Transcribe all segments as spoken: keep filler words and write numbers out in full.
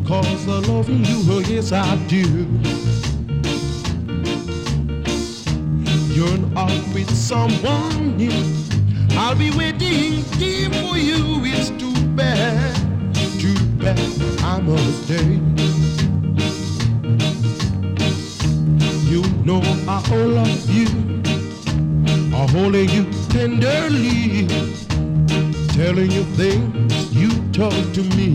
'cause I love you, oh yes I do. You're out with someone new, I'll be waiting here for you. It's too bad, too bad I must stay. You know I love you, I'm holding you tenderly, telling you things you talk to me.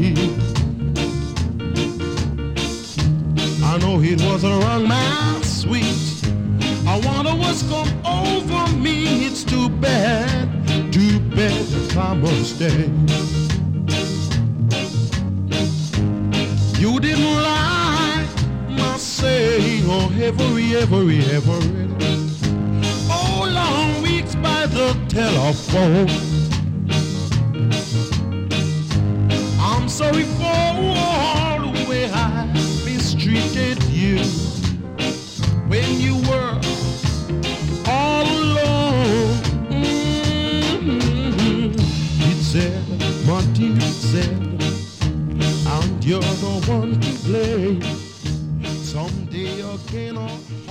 I know it was wrong, my sweet. I wonder what's come over me. It's too bad, too bad that I must stay. You didn't like my saying, oh every, every, every. Oh, long weeks by the telephone. I'm sorry for all the way I mistreated you when you were all alone. Mm-hmm. It said, Monty said, and you're the one to blame. Someday again, I'll